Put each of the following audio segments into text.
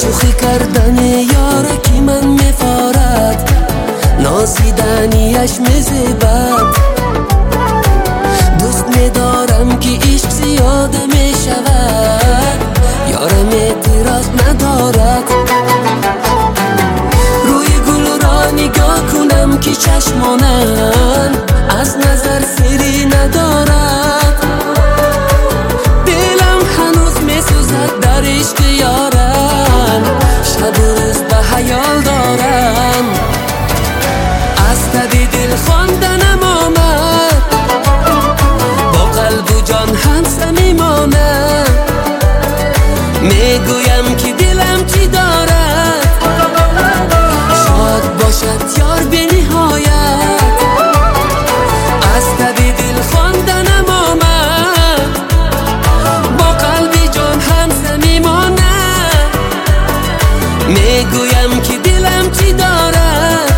شوخی کردن یارکی من میفارد، نازیدنیش میزبد. دوست میدارم که عشق زیاده میشود، یارم اعتراض ندارد. روی گل را نگاه کنم که چشمانم از نظر سری ندارد. دلم هنوز میسوزد در عشق یارم، شب و روز به خیال دارم. از تب دل خواندنم آمد، با قلب و جان هم صمیمانه. میگویم که دلم چی دارد، شاد باشد یار به نهایت. از تب دل خواندنم آمد، با قلب جان هم صمیمانه. میگویم که دلم چی دارد،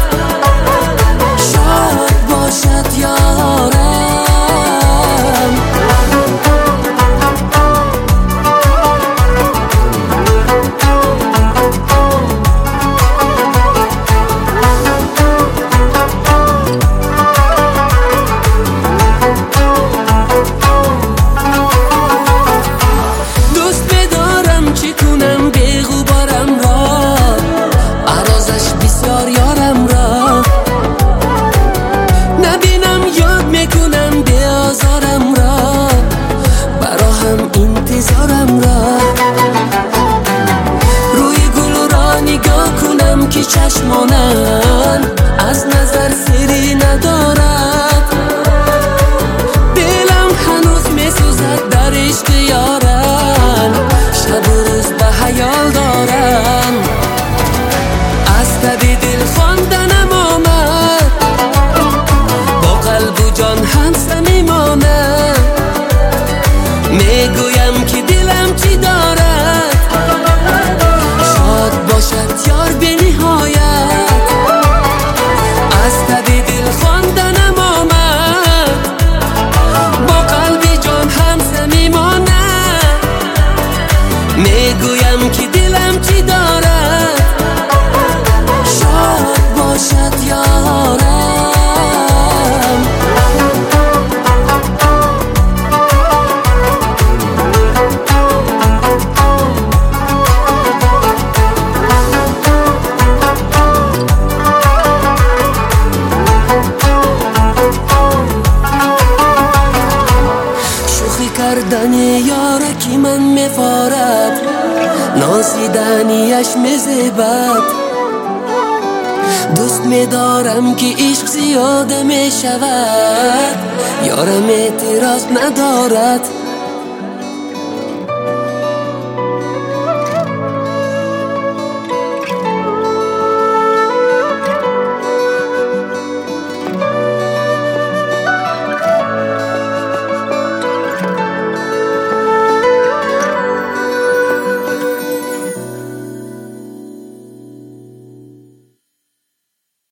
شاد باشد یارم. که چشمانم از نظر سری ندارد. دلم هنوز میسوزد در عشق یارم، شب و روز به خیال دارم. از تب دل خواندنم آمد، با قلب و جان هم صمیمانه. میگویم که دلم چی دارد، شاد باشد یار به نهایت. از تب دل خواندنم آمد، با قلب جان هم صمیمانه. میگویم که دلم چی دارد، شاد باشد یارم. کردن یارکی من میفارد، نازیدنیش میزبد. دوست میدارم که عشق زیاده میشود، یارم اعتراض ندارد.